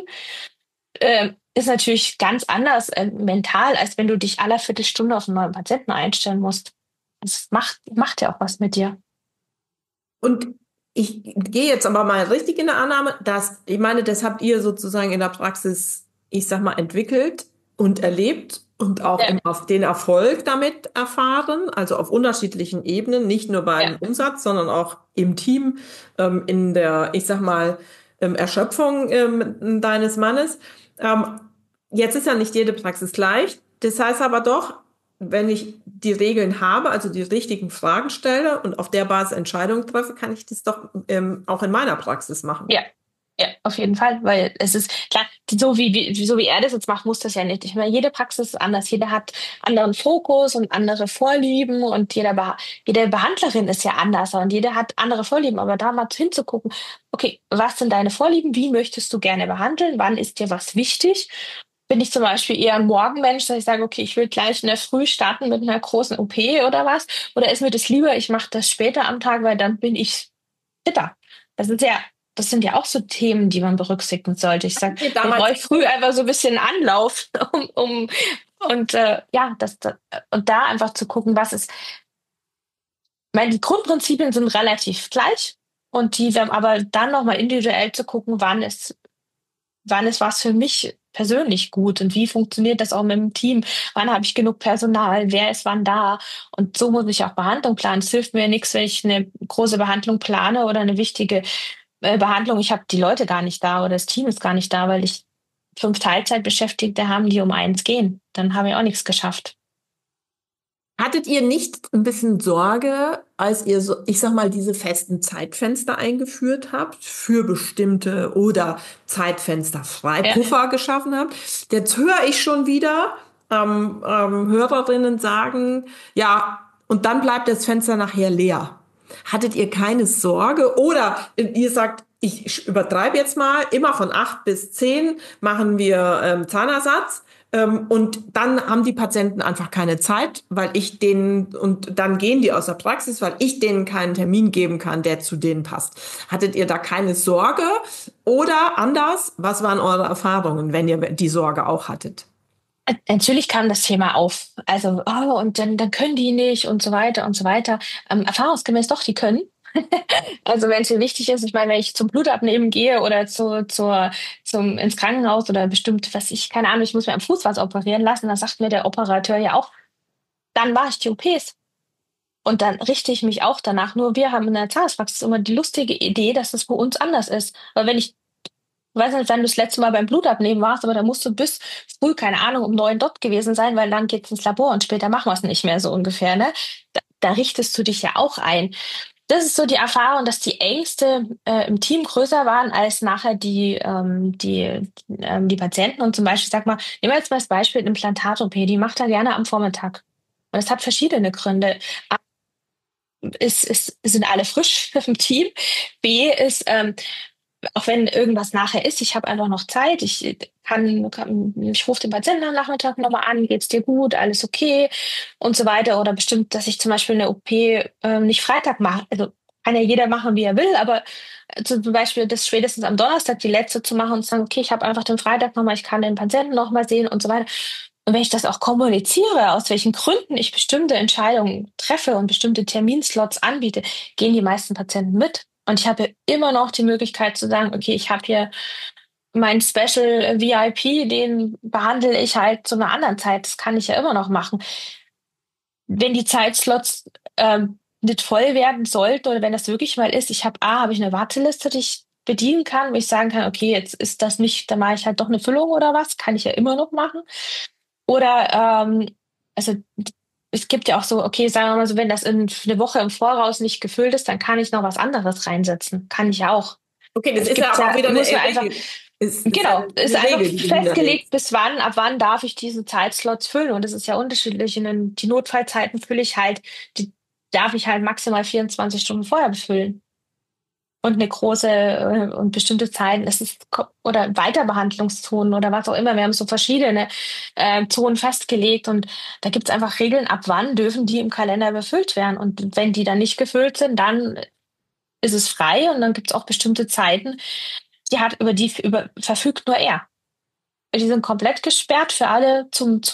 ist natürlich ganz anders mental, als wenn du dich alle Viertelstunde auf einen neuen Patienten einstellen musst. Das macht ja auch was mit dir. Und ich gehe jetzt aber mal richtig in der Annahme, dass, ich meine, das habt ihr sozusagen in der Praxis, ich sag mal, entwickelt und erlebt und auch Ja, auf den Erfolg damit erfahren, also auf unterschiedlichen Ebenen, nicht nur beim ja. Umsatz, sondern auch im Team, in der, ich sag mal, Erschöpfung deines Mannes. Ähm, Jetzt ist ja nicht jede Praxis gleich. Das heißt aber doch, wenn ich die Regeln habe, also die richtigen Fragen stelle und auf der Basis Entscheidungen treffe, kann ich das doch auch in meiner Praxis machen. Ja, ja, auf jeden Fall, weil es ist klar, so wie er das jetzt macht, muss das ja nicht. Ich meine, jede Praxis ist anders, jeder hat anderen Fokus und andere Vorlieben und jede Behandlerin ist ja anders und jeder hat andere Vorlieben. Aber da mal hinzugucken, okay, was sind deine Vorlieben? Wie möchtest du gerne behandeln? Wann ist dir was wichtig? Bin ich zum Beispiel eher ein Morgenmensch, dass ich sage, okay, ich will gleich in der Früh starten mit einer großen OP oder was? Oder ist mir das lieber, ich mache das später am Tag, weil dann bin ich fitter. Das ist ja, das sind ja auch so Themen, die man berücksichtigen sollte. Ich sage, Okay, dann damals, brauche ich früh einfach so ein bisschen Anlauf, und ja, und da einfach zu gucken, was ist. Ich meine, die Grundprinzipien sind relativ gleich und die dann aber dann nochmal individuell zu gucken, wann ist was für mich persönlich gut und wie funktioniert das auch mit dem Team? Wann habe ich genug Personal? Wer ist wann da? Und so muss ich auch Behandlung planen. Es hilft mir nichts, wenn ich eine große Behandlung plane oder eine wichtige Behandlung. Ich habe die Leute gar nicht da oder das Team ist gar nicht da, weil ich 5 Teilzeitbeschäftigte haben, die um 1 gehen. Dann haben wir auch nichts geschafft. Hattet ihr nicht ein bisschen Sorge, als ihr so, ich sag mal, diese festen Zeitfenster eingeführt habt für bestimmte oder Zeitfenster Ja. Freipuffer geschaffen habt? Jetzt höre ich schon wieder Hörerinnen sagen, ja, und dann bleibt das Fenster nachher leer. Hattet ihr keine Sorge? Oder ihr sagt, ich übertreibe jetzt mal, immer von 8 bis 10 machen wir Zahnersatz. Und dann haben die Patienten einfach keine Zeit, weil ich denen, und dann gehen die aus der Praxis, weil ich denen keinen Termin geben kann, der zu denen passt. Hattet ihr da keine Sorge? Oder anders, was waren eure Erfahrungen, wenn ihr die Sorge auch hattet? Natürlich kam das Thema auf. Also, und dann können die nicht und so weiter und so weiter. Erfahrungsgemäß doch, die können. Also wenn es mir wichtig ist, ich meine, wenn ich zum Blutabnehmen gehe oder ins Krankenhaus oder bestimmt, was ich, keine Ahnung, ich muss mir am Fuß was operieren lassen, dann sagt mir der Operateur ja auch, dann mache ich die OPs. Und dann richte ich mich auch danach. Nur wir haben in der Zahnarztpraxis immer die lustige Idee, dass das bei uns anders ist. Weil wenn ich weiß nicht, wann du das letzte Mal beim Blutabnehmen warst, aber da musst du bis früh, keine Ahnung, um 9 dort gewesen sein, weil dann geht's ins Labor und später machen wir es nicht mehr so ungefähr, ne? Da richtest du dich ja auch ein. Das ist so die Erfahrung, dass die Ängste im Team größer waren als nachher die Patienten. Und zum Beispiel, sag mal, nehmen wir jetzt mal das Beispiel Implantat-OP, die macht er gerne am Vormittag. Und es hat verschiedene Gründe. A, sind alle frisch im Team. B ist, auch wenn irgendwas nachher ist, ich habe einfach noch Zeit, ich rufe den Patienten am Nachmittag nochmal an, geht's dir gut, alles okay und so weiter. Oder bestimmt, dass ich zum Beispiel eine OP nicht Freitag mache. Also kann ja jeder machen, wie er will, aber zum Beispiel das spätestens am Donnerstag die letzte zu machen und zu sagen, okay, ich habe einfach den Freitag nochmal, ich kann den Patienten nochmal sehen und so weiter. Und wenn ich das auch kommuniziere, aus welchen Gründen ich bestimmte Entscheidungen treffe und bestimmte Terminslots anbiete, gehen die meisten Patienten mit. Und ich habe immer noch die Möglichkeit zu sagen, okay, ich habe hier meinen Special VIP, den behandle ich halt zu einer anderen Zeit. Das kann ich ja immer noch machen. Wenn die Zeitslots nicht voll werden sollten oder wenn das wirklich mal ist, habe ich eine Warteliste, die ich bedienen kann, wo ich sagen kann, okay, jetzt ist das nicht, dann mache ich halt doch eine Füllung oder was, kann ich ja immer noch machen. Oder also es gibt ja auch so, okay, sagen wir mal so, wenn das in eine Woche im Voraus nicht gefüllt ist, dann kann ich noch was anderes reinsetzen. Kann ich ja auch. Okay, das Es ist ja gibt aber auch ja, wieder eine muss man einfach, Regel. Ist ja genau, ist eine einfach Regel, die du festgelegt, hinterlegst. bis wann, ab wann darf ich diese Zeitslots füllen. Und das ist ja unterschiedlich. Die Notfallzeiten fülle ich halt, die darf ich halt maximal 24 Stunden vorher befüllen. Und eine große und bestimmte Zeiten, oder Weiterbehandlungszonen oder was auch immer. Wir haben so verschiedene Zonen festgelegt und da gibt es einfach Regeln, ab wann dürfen die im Kalender befüllt werden. Und wenn die dann nicht gefüllt sind, dann ist es frei und dann gibt es auch bestimmte Zeiten, über verfügt nur er. Die sind komplett gesperrt für alle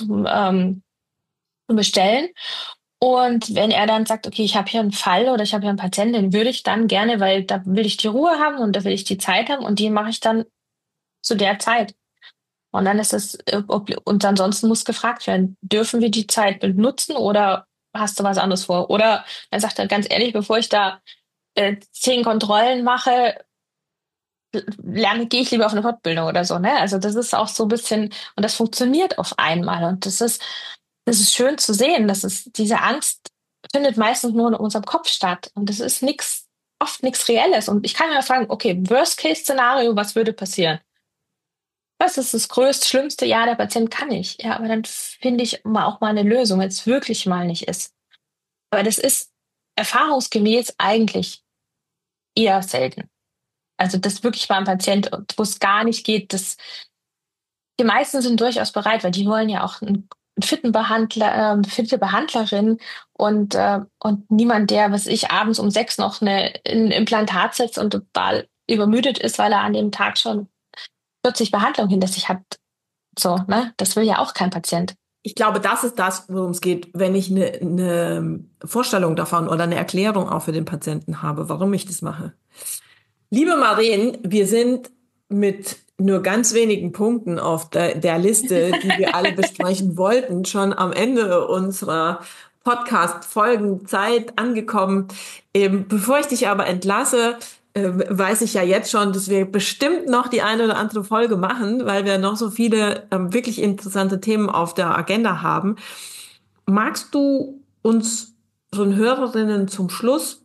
zum Bestellen. Und wenn er dann sagt, okay, ich habe hier einen Fall oder ich habe hier einen Patienten, den würde ich dann gerne, weil da will ich die Ruhe haben und da will ich die Zeit haben und die mache ich dann zu der Zeit. Und dann ist es, und ansonsten muss gefragt werden, dürfen wir die Zeit benutzen oder hast du was anderes vor? Oder er sagt er ganz ehrlich, bevor ich da 10 Kontrollen mache, gehe ich lieber auf eine Fortbildung oder so, ne? Also das ist auch so ein bisschen, und das funktioniert auf einmal. Und das ist schön zu sehen, dass diese Angst findet meistens nur in unserem Kopf statt. Und das ist oft nichts Reelles. Und ich kann mir fragen, okay, Worst-Case-Szenario, was würde passieren? Was ist das größte, schlimmste? Ja, der Patient kann nicht. Ja, aber dann finde ich mal auch mal eine Lösung, wenn es wirklich mal nicht ist. Aber das ist erfahrungsgemäß eigentlich eher selten. Also das wirklich mal ein Patient, wo es gar nicht geht, die meisten sind durchaus bereit, weil die wollen ja auch einen fitten Behandler, fitte Behandlerin und niemand, der, was ich, abends um 6 noch ein Implantat setzt und total übermüdet ist, weil er an dem Tag schon 40 Behandlungen hinter sich hat. So, ne? Das will ja auch kein Patient. Ich glaube, das ist das, worum es geht, wenn ich eine Vorstellung davon oder eine Erklärung auch für den Patienten habe, warum ich das mache. Liebe Maren, wir sind mit nur ganz wenigen Punkten auf der Liste, die wir alle besprechen wollten, schon am Ende unserer Podcast-Folgenzeit angekommen. Bevor ich dich aber entlasse, weiß ich ja jetzt schon, dass wir bestimmt noch die eine oder andere Folge machen, weil wir noch so viele wirklich interessante Themen auf der Agenda haben. Magst du uns, unseren Hörerinnen zum Schluss,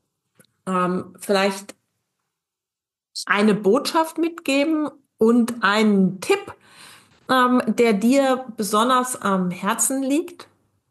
vielleicht eine Botschaft mitgeben und einen Tipp, der dir besonders am Herzen liegt?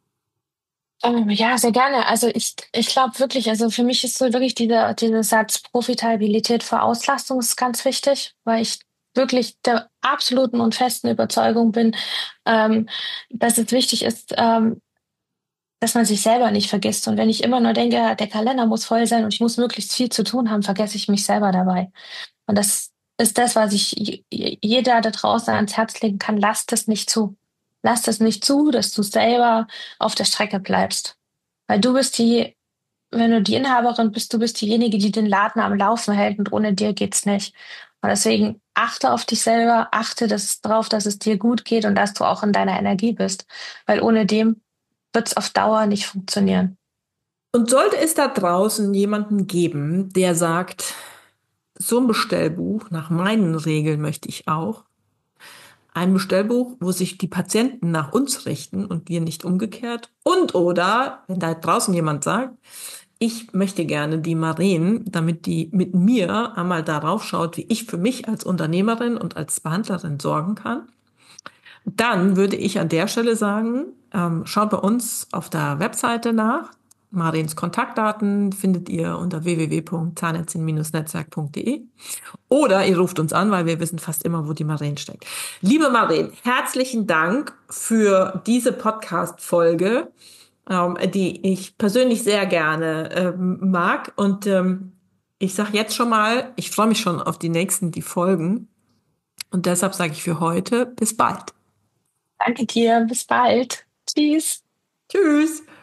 Ja, sehr gerne. Also ich glaube wirklich, also für mich ist so wirklich dieser Satz Profitabilität vor Auslastung ist ganz wichtig, weil ich wirklich der absoluten und festen Überzeugung bin, dass es wichtig ist, dass man sich selber nicht vergisst. Und wenn ich immer nur denke, der Kalender muss voll sein und ich muss möglichst viel zu tun haben, vergesse ich mich selber dabei. Und das ist das, was ich jeder da draußen ans Herz legen kann. Lasst es nicht zu. Lasst es nicht zu, dass du selber auf der Strecke bleibst. Weil du bist wenn du die Inhaberin bist, du bist diejenige, die den Laden am Laufen hält und ohne dir geht's nicht. Und deswegen achte auf dich selber, achte darauf, dass es dir gut geht und dass du auch in deiner Energie bist. Weil ohne dem wird's auf Dauer nicht funktionieren. Und sollte es da draußen jemanden geben, der sagt, so ein Bestellbuch nach meinen Regeln möchte ich auch, ein Bestellbuch, wo sich die Patienten nach uns richten und wir nicht umgekehrt. Und oder, wenn da draußen jemand sagt, ich möchte gerne die Maren, damit die mit mir einmal darauf schaut, wie ich für mich als Unternehmerin und als Behandlerin sorgen kann, dann würde ich an der Stelle sagen, schaut bei uns auf der Webseite nach. Marens Kontaktdaten findet ihr unter www.zahnärztin-netzwerk.de oder ihr ruft uns an, weil wir wissen fast immer, wo die Maren steckt. Liebe Maren, herzlichen Dank für diese Podcast-Folge, die ich persönlich sehr gerne mag. Und ich sage jetzt schon mal, ich freue mich schon auf die Folgen. Und deshalb sage ich für heute, bis bald. Danke dir, bis bald. Tschüss. Tschüss.